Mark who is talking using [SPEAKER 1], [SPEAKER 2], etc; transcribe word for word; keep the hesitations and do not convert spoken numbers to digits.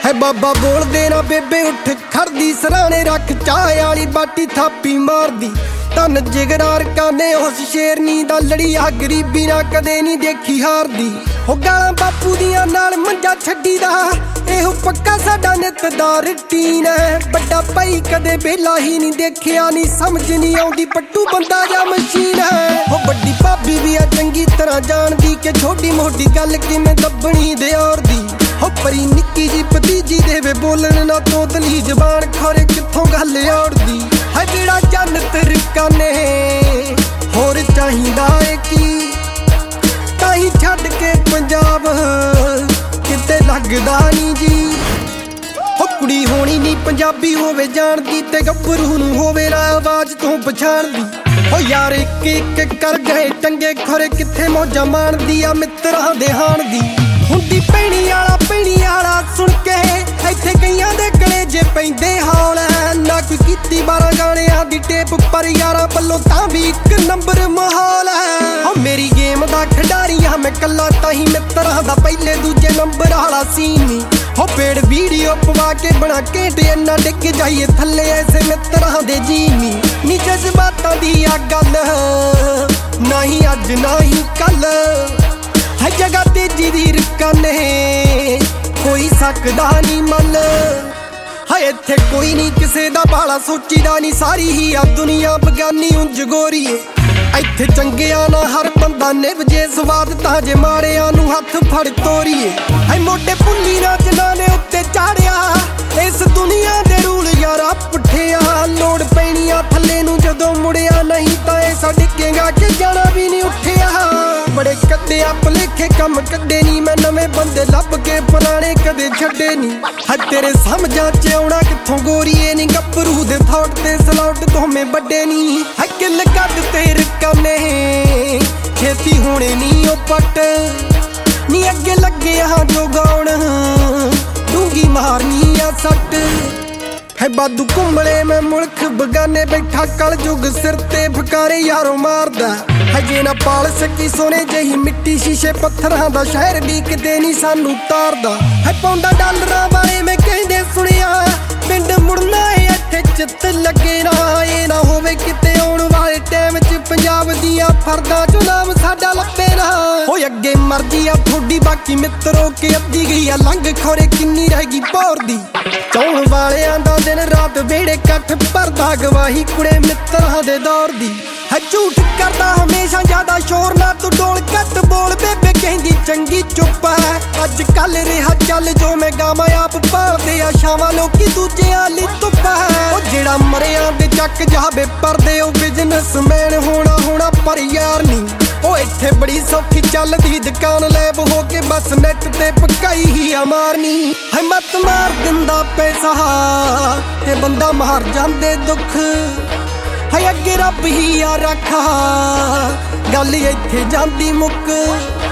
[SPEAKER 1] है बाबा बोल देना बेबे उठ खड़दी सराने रख चाय वाली बाटी थापी मारदी तन जिगरार काने उस शेरनी दा लड़िया गरीबी ना कदे नहीं देखी हारदी हो गालां बापू दियां नाल मंजा छड्डी दा एहो पक्का साडा नित दा रूटीन है बड़ा भाई कदे बेला ही नहीं देखिया नहीं समझ नहीं आउंदी पट्टू बंदा जा मशीन है हो बड़ी भाभी भी आ चंगी तरह जानदी कि छोटी मोटी गल किवें दबणी दे और दी हो परी निक्की जी भतीजी देवे बोलन ना तोतली जबान खोरे कित्थों गल औड़दी है जेड़ा जन्नत रकाने होर चाहिदा है की ताही छड्ड के पंजाब किते लगदा नहीं जी हो कुड़ी होनी नहीं पंजाबी होवे जानदी ते गब्बरू नूं होवे ना आवाज तो पछाणदी हो यार एक एक कर गए चंगे खोरे किथे मौजा माणदी आ मित्रां दे हाण दी हुंदी पैणी वाला पैणी वाला सुन के इत्थे कईयां दे कलेजे पैंदे हौल ना कोई कीती बारह गाणियां दी टेप पर यारां पल्लों तां भी एक नंबर माहौल है हो मेरी गेम दा खिडारी हां मैं कल्ला ताही मित्रां दा पहले दूजे नंबर वाला सीन नी हो पेड़ वीडियो पवा के बना केट इन्ना डिग जाइए थल्ले ऐसे मित्रां दे जीनी नी जज्बातां दी आ गल नहीं अज नहीं कल है जगह तेजी दी रकाने कोई सकदा नहीं मल है इत्थे कोई नहीं किसे दा बाला सोचीदा नहीं सारी ही आ दुनिया बगानी उंज गोरीए इत्थे चंगिया ना हर बंदा निभजे स्वाद तां जे माड़ियां नूं हथ फड़ तोरीए है मोटे पुल्ली ना जनाने उत्ते चाड़िया इस दुनिया दे रूल यारा पुठिया लोड़ पैणिया थल्ले नूं जदों मुड़िया नहीं तां ऐसा डिगेगा कि जाना भी नहीं उठिया बड़े कदे आप लेखे कम कदे नहीं मैं नवे बंदे लब के पुराने कदे छड्डे नहीं है तेरे समझां च आउणा कित्थों गोरीए नहीं गब्बरू दे थॉट ते सलौट तोहमें बड्डे नहीं है किल कद ते रकाने खेती होने नहीं ओ पट नी अगे लगे हाँ जो गाउण डूंगी मारनी आ सट है बादू कुंबले में मुल्क बगाने बैठा कल जुग सिर ते फकारे यारों मारदा है जे ना पाल सकी सोने जही मिट्टी शीशे पत्थरां दा शहर भी किते नहीं सानू तारदा है पौंदा डॉलरां वाले मैं कहंदे सुनिया पिंड मुड़ना है इत्थे चित लगे ना ये ना होवे किते आउण वाले टाइम च पंजाब दियां फरदां चों नाम साडा लप्पे ना हो अगे मर्जी आ थोड़ी बाकी मित्रों के अद्धी गई आ लंघ खोरे किन्नी रहेगी पौर दी चौण वालियां दा दिन रात वेड़े कट्ठ भरदा गवाही कुड़े मित्रां दे दौर दी है झूठ करदा हमेशा ज्यादा शोर ना तू डोल कट बोल बेबे कहंदी चंगी चुप है अज कल रिहा चल जो मैं गावां आप भालदे आ शावां लोकी दूजियां ली धुप है ओ जेड़ा मरियां दे चक जावे परदे ओ बिजनेसमैन होना होना पर यार नहीं ओ इत्थे बड़ी सौखी चलदी दुकान लैब हो के बस नेट ते पकाई ही आ मारनी है मत मार दिंदा पैसा ते बंदा मार जांदे दुख है अगे रब ही आ रखा गल इत्थे जांदी मुक।